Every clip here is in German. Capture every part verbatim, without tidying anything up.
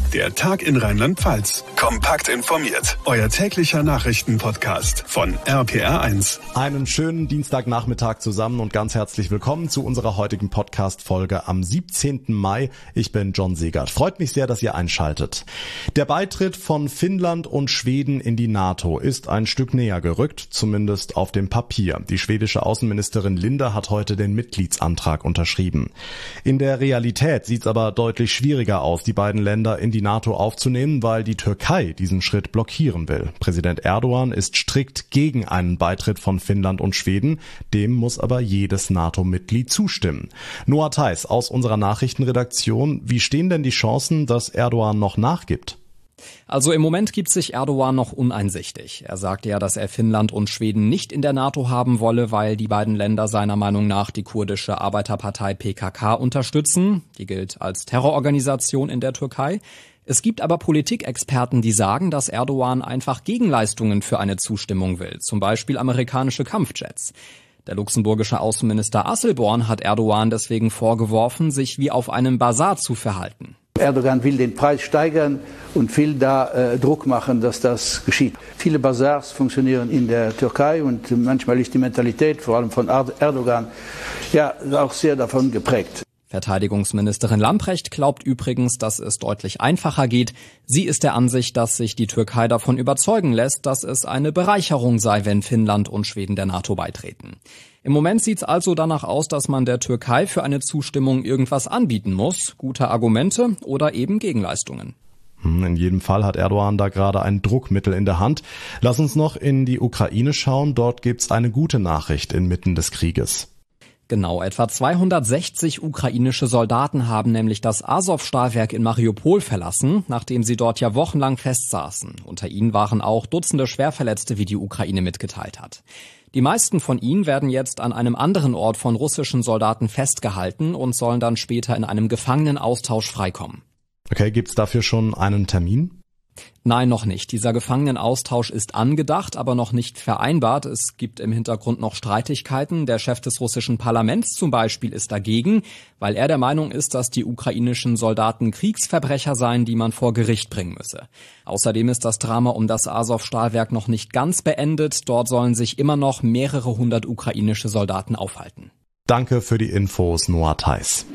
Der Tag in Rheinland-Pfalz. Kompakt informiert. Euer täglicher Nachrichtenpodcast von R P R eins. Einen schönen Dienstagnachmittag zusammen und ganz herzlich willkommen zu unserer heutigen Podcast-Folge am siebzehnten Mai. Ich bin John Segert. Freut mich sehr, dass ihr einschaltet. Der Beitritt von Finnland und Schweden in die NATO ist ein Stück näher gerückt, zumindest auf dem Papier. Die schwedische Außenministerin Linde hat heute den Mitgliedsantrag unterschrieben. In der Realität sieht es aber deutlich schwieriger aus, die beiden Länder in die NATO aufzunehmen, weil die Türkei diesen Schritt blockieren will. Präsident Erdogan ist strikt gegen einen Beitritt von Finnland und Schweden. Dem muss aber jedes NATO-Mitglied zustimmen. Noah Theis aus unserer Nachrichtenredaktion. Wie stehen denn die Chancen, dass Erdogan noch nachgibt? Also im Moment gibt sich Erdogan noch uneinsichtig. Er sagte ja, dass er Finnland und Schweden nicht in der NATO haben wolle, weil die beiden Länder seiner Meinung nach die kurdische Arbeiterpartei P K K unterstützen. Die gilt als Terrororganisation in der Türkei. Es gibt aber Politikexperten, die sagen, dass Erdogan einfach Gegenleistungen für eine Zustimmung will, zum Beispiel amerikanische Kampfjets. Der luxemburgische Außenminister Asselborn hat Erdogan deswegen vorgeworfen, sich wie auf einem Basar zu verhalten. Erdogan will den Preis steigern und will da äh, Druck machen, dass das geschieht. Viele Basars funktionieren in der Türkei und manchmal ist die Mentalität, vor allem von Erdogan, ja auch sehr davon geprägt. Verteidigungsministerin Lambrecht glaubt übrigens, dass es deutlich einfacher geht. Sie ist der Ansicht, dass sich die Türkei davon überzeugen lässt, dass es eine Bereicherung sei, wenn Finnland und Schweden der NATO beitreten. Im Moment sieht es also danach aus, dass man der Türkei für eine Zustimmung irgendwas anbieten muss. Gute Argumente oder eben Gegenleistungen. In jedem Fall hat Erdogan da gerade ein Druckmittel in der Hand. Lass uns noch in die Ukraine schauen. Dort gibt's eine gute Nachricht inmitten des Krieges. Genau, etwa zweihundertsechzig ukrainische Soldaten haben nämlich das Asow-Stahlwerk in Mariupol verlassen, nachdem sie dort ja wochenlang festsaßen. Unter ihnen waren auch Dutzende Schwerverletzte, wie die Ukraine mitgeteilt hat. Die meisten von ihnen werden jetzt an einem anderen Ort von russischen Soldaten festgehalten und sollen dann später in einem Gefangenenaustausch freikommen. Okay, gibt's dafür schon einen Termin? Nein, noch nicht. Dieser Gefangenenaustausch ist angedacht, aber noch nicht vereinbart. Es gibt im Hintergrund noch Streitigkeiten. Der Chef des russischen Parlaments zum Beispiel ist dagegen, weil er der Meinung ist, dass die ukrainischen Soldaten Kriegsverbrecher seien, die man vor Gericht bringen müsse. Außerdem ist das Drama um das Asow-Stahlwerk noch nicht ganz beendet. Dort sollen sich immer noch mehrere hundert ukrainische Soldaten aufhalten. Danke für die Infos, Noah Theis.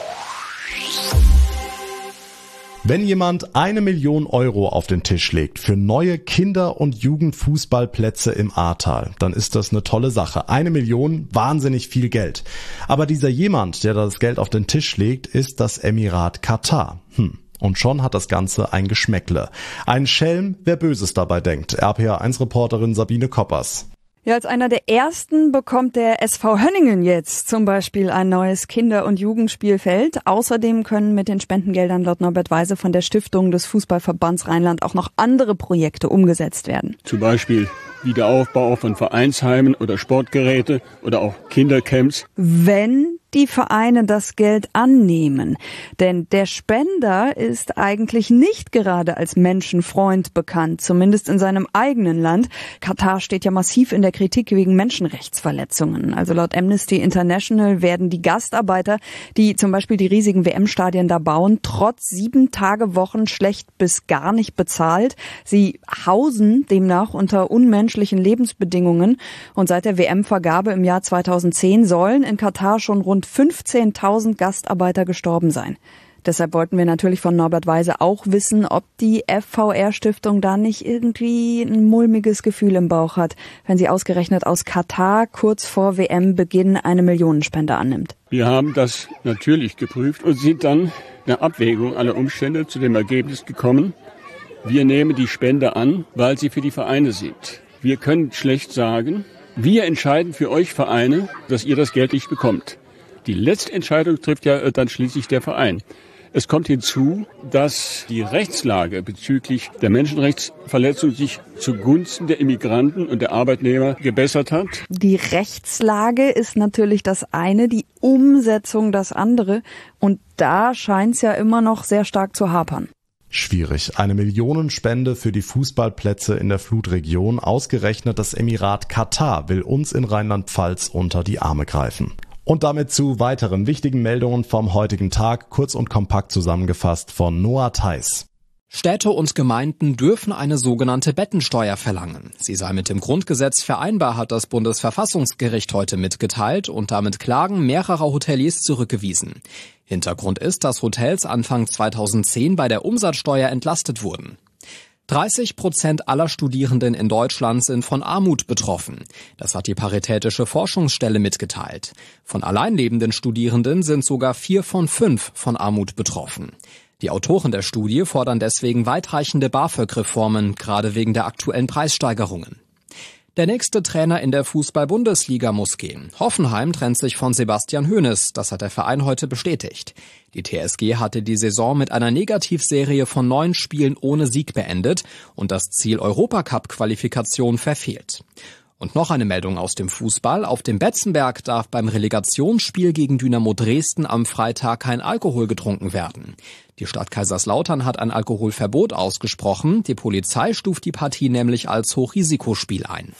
Wenn jemand eine Million Euro auf den Tisch legt für neue Kinder- und Jugendfußballplätze im Ahrtal, dann ist das eine tolle Sache. Eine Million, wahnsinnig viel Geld. Aber dieser jemand, der das Geld auf den Tisch legt, ist das Emirat Katar. Hm. Und schon hat das Ganze ein Geschmäckle. Ein Schelm, wer Böses dabei denkt. R P R eins Reporterin Sabine Koppers. Ja, als einer der ersten bekommt der S V Hönningen jetzt zum Beispiel ein neues Kinder- und Jugendspielfeld. Außerdem können mit den Spendengeldern laut Norbert Weise von der Stiftung des Fußballverbands Rheinland auch noch andere Projekte umgesetzt werden. Zum Beispiel Wiederaufbau von Vereinsheimen oder Sportgeräte oder auch Kindercamps. Wenn die Vereine das Geld annehmen. Denn der Spender ist eigentlich nicht gerade als Menschenfreund bekannt, zumindest in seinem eigenen Land. Katar steht ja massiv in der Kritik wegen Menschenrechtsverletzungen. Also laut Amnesty International werden die Gastarbeiter, die zum Beispiel die riesigen W M-Stadien da bauen, trotz sieben Tage Wochen schlecht bis gar nicht bezahlt. Sie hausen demnach unter unmenschlichen Lebensbedingungen. Und seit der W M-Vergabe im Jahr zweitausendzehn sollen in Katar schon rund fünfzehntausend Gastarbeiter gestorben sein. Deshalb wollten wir natürlich von Norbert Weise auch wissen, ob die F V R-Stiftung da nicht irgendwie ein mulmiges Gefühl im Bauch hat, wenn sie ausgerechnet aus Katar kurz vor W M-Beginn eine Millionenspende annimmt. Wir haben das natürlich geprüft und sind dann nach Abwägung aller Umstände zu dem Ergebnis gekommen, wir nehmen die Spende an, weil sie für die Vereine sind. Wir können schlecht sagen, wir entscheiden für euch Vereine, dass ihr das Geld nicht bekommt. Die letzte Entscheidung trifft ja dann schließlich der Verein. Es kommt hinzu, dass die Rechtslage bezüglich der Menschenrechtsverletzung sich zugunsten der Immigranten und der Arbeitnehmer gebessert hat. Die Rechtslage ist natürlich das eine, die Umsetzung das andere. Und da scheint es ja immer noch sehr stark zu hapern. Schwierig. Eine Millionenspende für die Fußballplätze in der Flutregion. Ausgerechnet das Emirat Katar will uns in Rheinland-Pfalz unter die Arme greifen. Und damit zu weiteren wichtigen Meldungen vom heutigen Tag, kurz und kompakt zusammengefasst von Noah Theis. Städte und Gemeinden dürfen eine sogenannte Bettensteuer verlangen. Sie sei mit dem Grundgesetz vereinbar, hat das Bundesverfassungsgericht heute mitgeteilt und damit Klagen mehrerer Hoteliers zurückgewiesen. Hintergrund ist, dass Hotels Anfang zweitausendzehn bei der Umsatzsteuer entlastet wurden. dreißig Prozent aller Studierenden in Deutschland sind von Armut betroffen. Das hat die Paritätische Forschungsstelle mitgeteilt. Von alleinlebenden Studierenden sind sogar vier von fünf von Armut betroffen. Die Autoren der Studie fordern deswegen weitreichende BAföG-Reformen, gerade wegen der aktuellen Preissteigerungen. Der nächste Trainer in der Fußball-Bundesliga muss gehen. Hoffenheim trennt sich von Sebastian Hoeneß, das hat der Verein heute bestätigt. Die T S G hatte die Saison mit einer Negativserie von neun Spielen ohne Sieg beendet und das Ziel Europacup-Qualifikation verfehlt. Und noch eine Meldung aus dem Fußball. Auf dem Betzenberg darf beim Relegationsspiel gegen Dynamo Dresden am Freitag kein Alkohol getrunken werden. Die Stadt Kaiserslautern hat ein Alkoholverbot ausgesprochen. Die Polizei stuft die Partie nämlich als Hochrisikospiel ein.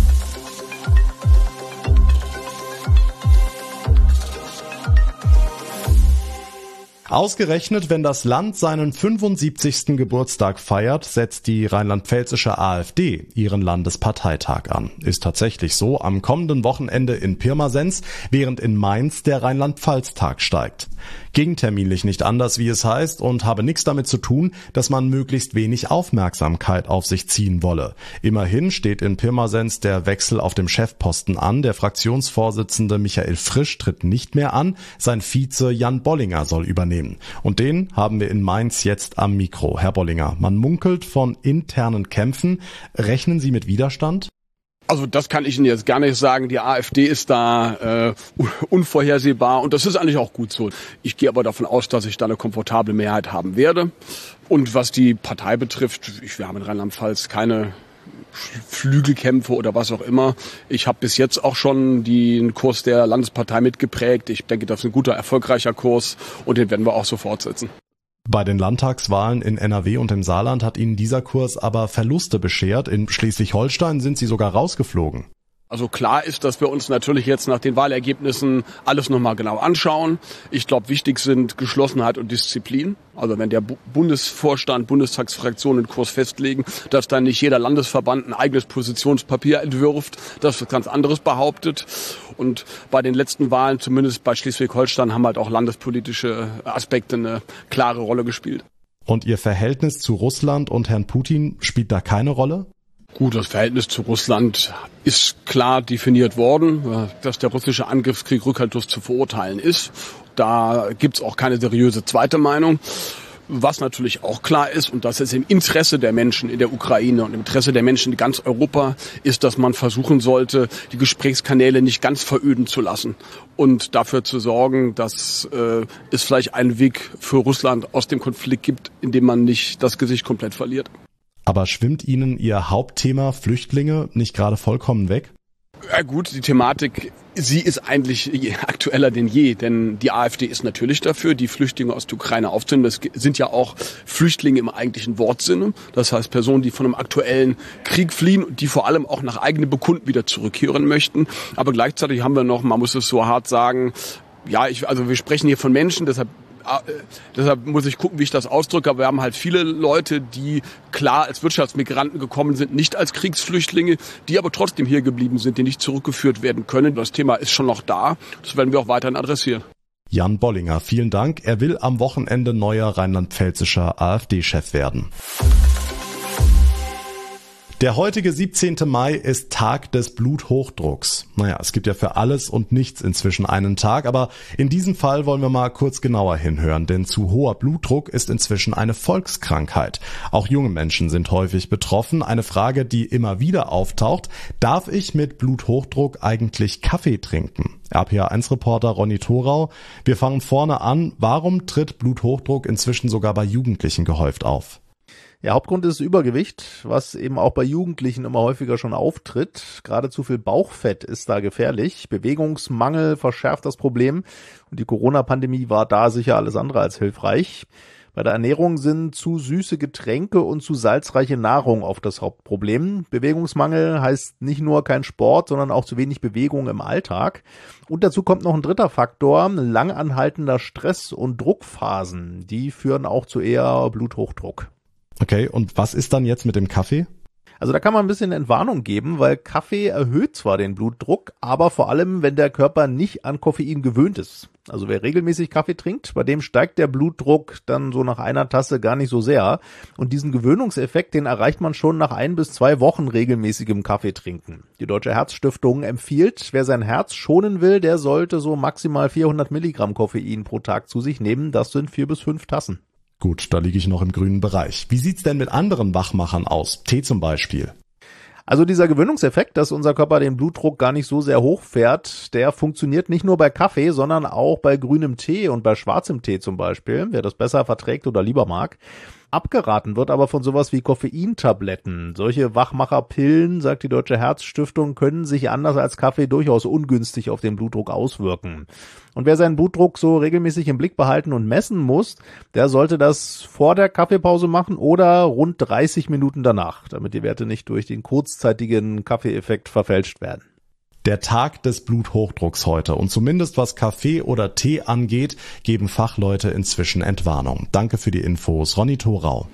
Ausgerechnet, wenn das Land seinen fünfundsiebzigsten Geburtstag feiert, setzt die rheinland-pfälzische AfD ihren Landesparteitag an. Ist tatsächlich so, am kommenden Wochenende in Pirmasens, während in Mainz der Rheinland-Pfalz-Tag steigt. Gegenterminlich nicht anders, wie es heißt, und habe nichts damit zu tun, dass man möglichst wenig Aufmerksamkeit auf sich ziehen wolle. Immerhin steht in Pirmasens der Wechsel auf dem Chefposten an. Der Fraktionsvorsitzende Michael Frisch tritt nicht mehr an. Sein Vize Jan Bollinger soll übernehmen. Und den haben wir in Mainz jetzt am Mikro. Herr Bollinger, man munkelt von internen Kämpfen. Rechnen Sie mit Widerstand? Also das kann ich Ihnen jetzt gar nicht sagen. Die AfD ist da äh, unvorhersehbar und das ist eigentlich auch gut so. Ich gehe aber davon aus, dass ich da eine komfortable Mehrheit haben werde. Und was die Partei betrifft, ich, wir haben in Rheinland-Pfalz keine Flügelkämpfe oder was auch immer. Ich habe bis jetzt auch schon den Kurs der Landespartei mitgeprägt. Ich denke, das ist ein guter, erfolgreicher Kurs und den werden wir auch so fortsetzen. Bei den Landtagswahlen in N R W und im Saarland hat Ihnen dieser Kurs aber Verluste beschert. In Schleswig-Holstein sind Sie sogar rausgeflogen. Also klar ist, dass wir uns natürlich jetzt nach den Wahlergebnissen alles nochmal genau anschauen. Ich glaube, wichtig sind Geschlossenheit und Disziplin. Also wenn der Bundesvorstand, Bundestagsfraktionen einen Kurs festlegen, dass dann nicht jeder Landesverband ein eigenes Positionspapier entwirft, das was ganz anderes behauptet. Und bei den letzten Wahlen, zumindest bei Schleswig-Holstein, haben halt auch landespolitische Aspekte eine klare Rolle gespielt. Und Ihr Verhältnis zu Russland und Herrn Putin spielt da keine Rolle? Gut, das Verhältnis zu Russland ist klar definiert worden, dass der russische Angriffskrieg rückhaltlos zu verurteilen ist. Da gibt's auch keine seriöse zweite Meinung. Was natürlich auch klar ist, und das ist im Interesse der Menschen in der Ukraine und im Interesse der Menschen in ganz Europa, ist, dass man versuchen sollte, die Gesprächskanäle nicht ganz veröden zu lassen und dafür zu sorgen, dass äh, es vielleicht einen Weg für Russland aus dem Konflikt gibt, in dem man nicht das Gesicht komplett verliert. Aber schwimmt Ihnen Ihr Hauptthema Flüchtlinge nicht gerade vollkommen weg? Ja gut, die Thematik, sie ist eigentlich aktueller denn je, denn die AfD ist natürlich dafür, die Flüchtlinge aus der Ukraine aufzunehmen. Das sind ja auch Flüchtlinge im eigentlichen Wortsinne. Das heißt Personen, die von einem aktuellen Krieg fliehen und die vor allem auch nach eigenem Bekunden wieder zurückkehren möchten. Aber gleichzeitig haben wir noch, man muss es so hart sagen, ja, ich, also wir sprechen hier von Menschen, deshalb Deshalb muss ich gucken, wie ich das ausdrücke. Aber wir haben halt viele Leute, die klar als Wirtschaftsmigranten gekommen sind, nicht als Kriegsflüchtlinge, die aber trotzdem hier geblieben sind, die nicht zurückgeführt werden können. Das Thema ist schon noch da. Das werden wir auch weiterhin adressieren. Jan Bollinger, vielen Dank. Er will am Wochenende neuer rheinland-pfälzischer AfD-Chef werden. Der heutige siebzehnte Mai ist Tag des Bluthochdrucks. Naja, es gibt ja für alles und nichts inzwischen einen Tag, aber in diesem Fall wollen wir mal kurz genauer hinhören, denn zu hoher Blutdruck ist inzwischen eine Volkskrankheit. Auch junge Menschen sind häufig betroffen. Eine Frage, die immer wieder auftaucht: Darf ich mit Bluthochdruck eigentlich Kaffee trinken? R P A eins Reporter Ronny Thorau, wir fangen vorne an. Warum tritt Bluthochdruck inzwischen sogar bei Jugendlichen gehäuft auf? Ja, Hauptgrund ist Übergewicht, was eben auch bei Jugendlichen immer häufiger schon auftritt. Gerade zu viel Bauchfett ist da gefährlich. Bewegungsmangel verschärft das Problem und die Corona-Pandemie war da sicher alles andere als hilfreich. Bei der Ernährung sind zu süße Getränke und zu salzreiche Nahrung oft das Hauptproblem. Bewegungsmangel heißt nicht nur kein Sport, sondern auch zu wenig Bewegung im Alltag. Und dazu kommt noch ein dritter Faktor: langanhaltender Stress und Druckphasen. Die führen auch zu eher Bluthochdruck. Okay, und was ist dann jetzt mit dem Kaffee? Also da kann man ein bisschen Entwarnung geben, weil Kaffee erhöht zwar den Blutdruck, aber vor allem, wenn der Körper nicht an Koffein gewöhnt ist. Also wer regelmäßig Kaffee trinkt, bei dem steigt der Blutdruck dann so nach einer Tasse gar nicht so sehr. Und diesen Gewöhnungseffekt, den erreicht man schon nach ein bis zwei Wochen regelmäßigem Kaffee trinken. Die Deutsche Herzstiftung empfiehlt, wer sein Herz schonen will, der sollte so maximal vierhundert Milligramm Koffein pro Tag zu sich nehmen. Das sind vier bis fünf Tassen. Gut, da liege ich noch im grünen Bereich. Wie sieht's denn mit anderen Wachmachern aus? Tee zum Beispiel. Also dieser Gewöhnungseffekt, dass unser Körper den Blutdruck gar nicht so sehr hochfährt, der funktioniert nicht nur bei Kaffee, sondern auch bei grünem Tee und bei schwarzem Tee zum Beispiel, wer das besser verträgt oder lieber mag. Abgeraten wird aber von sowas wie Koffeintabletten. Solche Wachmacherpillen, sagt die Deutsche Herzstiftung, können sich anders als Kaffee durchaus ungünstig auf den Blutdruck auswirken. Und wer seinen Blutdruck so regelmäßig im Blick behalten und messen muss, der sollte das vor der Kaffeepause machen oder rund dreißig Minuten danach, damit die Werte nicht durch den kurzzeitigen Kaffeeeffekt verfälscht werden. Der Tag des Bluthochdrucks heute und zumindest was Kaffee oder Tee angeht, geben Fachleute inzwischen Entwarnung. Danke für die Infos, Ronny Thorau.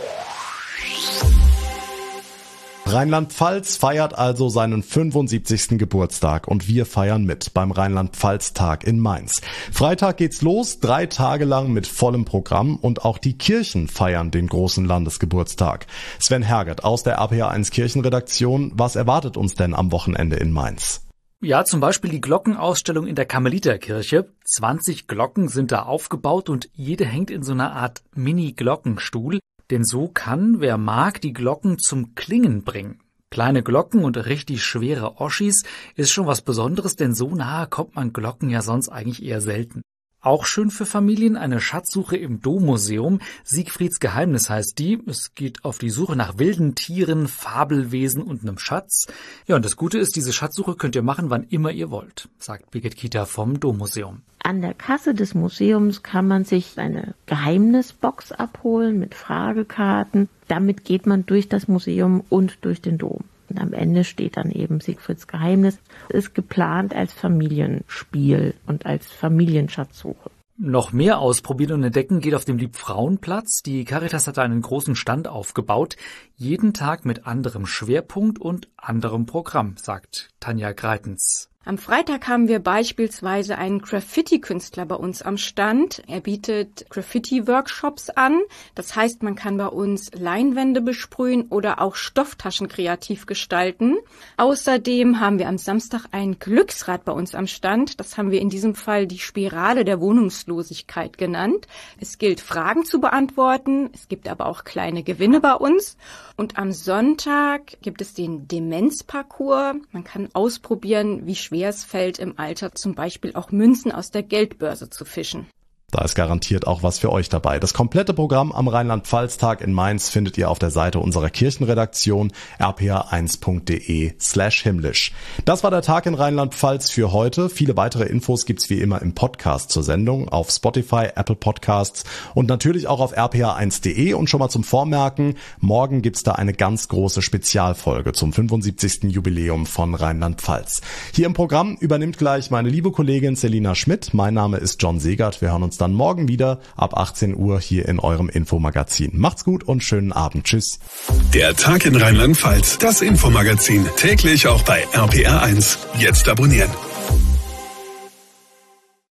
Rheinland-Pfalz feiert also seinen fünfundsiebzigsten Geburtstag und wir feiern mit beim Rheinland-Pfalz-Tag in Mainz. Freitag geht's los, drei Tage lang mit vollem Programm und auch die Kirchen feiern den großen Landesgeburtstag. Sven Herget aus der R P R eins Kirchenredaktion, was erwartet uns denn am Wochenende in Mainz? Ja, zum Beispiel die Glockenausstellung in der Karmeliterkirche. zwanzig Glocken sind da aufgebaut und jede hängt in so einer Art Mini-Glockenstuhl. Denn so kann, wer mag, die Glocken zum Klingen bringen. Kleine Glocken und richtig schwere Oschis ist schon was Besonderes, denn so nahe kommt man Glocken ja sonst eigentlich eher selten. Auch schön für Familien eine Schatzsuche im Dommuseum. Siegfrieds Geheimnis heißt die. Es geht auf die Suche nach wilden Tieren, Fabelwesen und einem Schatz. Ja, und das Gute ist, diese Schatzsuche könnt ihr machen, wann immer ihr wollt, sagt Birgit Kieter vom Dommuseum. An der Kasse des Museums kann man sich eine Geheimnisbox abholen mit Fragekarten. Damit geht man durch das Museum und durch den Dom. Und am Ende steht dann eben Siegfrieds Geheimnis. Ist geplant als Familienspiel und als Familienschatzsuche. Noch mehr ausprobieren und entdecken geht auf dem Liebfrauenplatz. Die Caritas hat einen großen Stand aufgebaut. Jeden Tag mit anderem Schwerpunkt und anderem Programm, sagt Tanja Greitens. Am Freitag haben wir beispielsweise einen Graffiti-Künstler bei uns am Stand. Er bietet Graffiti-Workshops an. Das heißt, man kann bei uns Leinwände besprühen oder auch Stofftaschen kreativ gestalten. Außerdem haben wir am Samstag ein Glücksrad bei uns am Stand. Das haben wir in diesem Fall die Spirale der Wohnungslosigkeit genannt. Es gilt, Fragen zu beantworten. Es gibt aber auch kleine Gewinne bei uns. Und am Sonntag gibt es den Demenzparcours. Man kann ausprobieren, wie schwer es fällt, im Alter zum Beispiel auch Münzen aus der Geldbörse zu fischen. Da ist garantiert auch was für euch dabei. Das komplette Programm am Rheinland-Pfalz-Tag in Mainz findet ihr auf der Seite unserer Kirchenredaktion r p r eins punkt d e slash himmlisch. Das war der Tag in Rheinland-Pfalz für heute. Viele weitere Infos gibt's wie immer im Podcast zur Sendung auf Spotify, Apple Podcasts und natürlich auch auf r p r eins punkt d e. Und schon mal zum Vormerken, morgen gibt's da eine ganz große Spezialfolge zum fünfundsiebzigsten Jubiläum von Rheinland-Pfalz. Hier im Programm übernimmt gleich meine liebe Kollegin Selina Schmidt. Mein Name ist John Segert. Wir hören uns dann morgen wieder ab achtzehn Uhr hier in eurem Infomagazin. Macht's gut und schönen Abend. Tschüss. Der Tag in Rheinland-Pfalz, das Infomagazin, täglich auch bei R P R eins. Jetzt abonnieren.